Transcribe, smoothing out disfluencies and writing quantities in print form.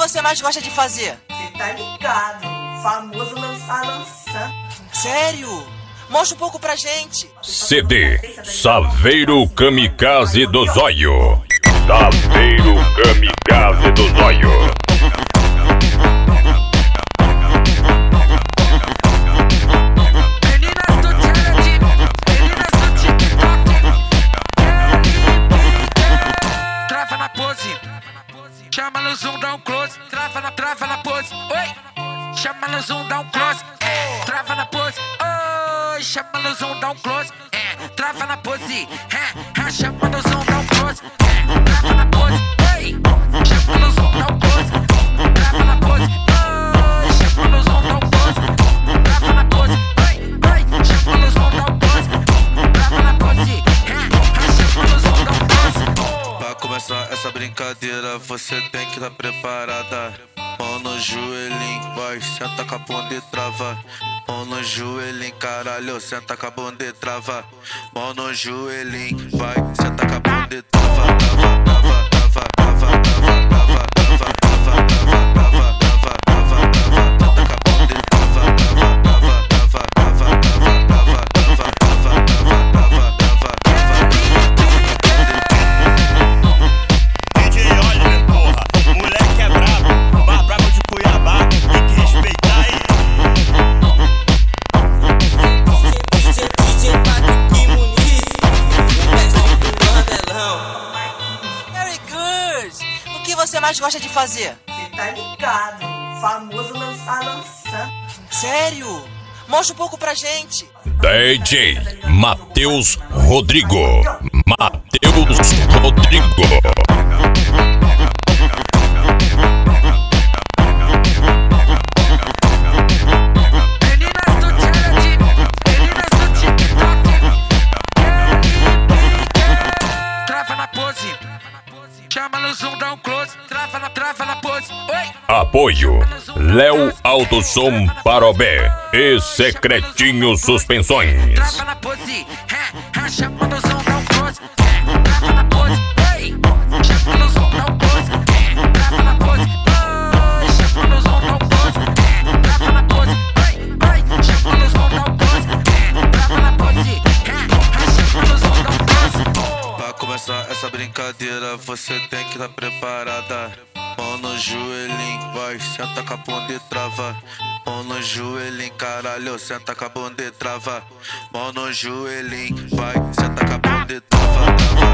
você mais gosta de fazer? Cê tá ligado, famoso lançando. Sério? Mostra um pouco pra gente. CD Saveiro Kamikaze do Zóio. Saveiro Kamikaze do Zóio. Meninas do challenge, meninas do TikTok, trava na pose, chama no zoom, dá um close, trava na pose, oi, chama no zoom, dá um close, trava na pose, oi, chama no zoom, dá um close, trava na pose, chama no zoom, dá um close, trava na pose, oi, chama no zoom, dá um close, trava na pose, oi, chama no zoom, dá um close, trava na pose, oi, chama no zoom, dá um close, trava na pose, chama no zoom, dá um close. Pra começar essa brincadeira, você tem que estar preparada. Mão no joelhinho, vai, senta com a bunda e trava. Mão no joelhinho, caralho, senta com a bunda e trava. Mão no joelhinho, vai, senta com a bunda e trava. Trava, trava, trava, trava, trava, trava, trava, trava, trava, trava, trava, trava, trava, senta com a bunda e trava. Trava, trava, trava, trava, trava, trava, trava, trava, trava, trava, trava. DJ Oliver, porra, moleque é brabo, mais brabo de Cuiabá, tem que respeitar aí. DJ Patrick Muniz, o mestre do Mandelão. Very good! O que você mais gosta de fazer? Cê tá ligado, famoso lançando. Sério? Mostra um pouco pra gente. DJ Matheus Rodrigo. Matheus Rodrigo. Meninas do challenge, meninas do TikTok, trava na pose, chama no zoom, dá um close, trava na pose, oi, Apoio Léo Autosom Parobé e Secretinho Suspensões. trava na pose, chama no zoom, dá um close, trava na pose, oi, chama no zoom, dá um close, trava na pose, oi, chama no zoom, dá um close, trava na pose, oi, chama no zoom, dá um close, trava na pose, chama no zoom, dá um close. Pra começar essa brincadeira, você tem que estar preparada. Mão no joelhinho, vai, senta com a bunda e trava. Mão no joelhinho, caralho, senta com a bunda e trava. Mão no joelhinho, vai, senta com a bunda e trava. Trava,